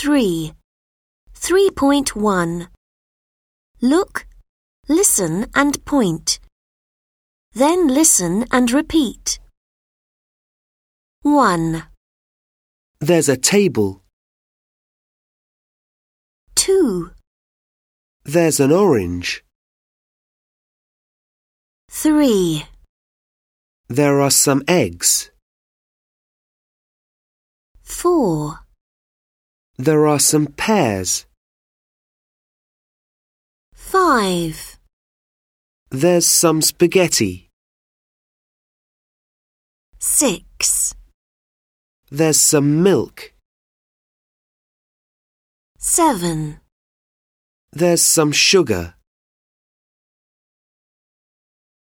3. 3.1. Look, listen and point. Then listen and repeat. 1, There's a table. 2, There's an orange. 3, There are some eggs. 4, There are some pears. 5, There's some spaghetti. 6, There's some milk. 7. There's some sugar.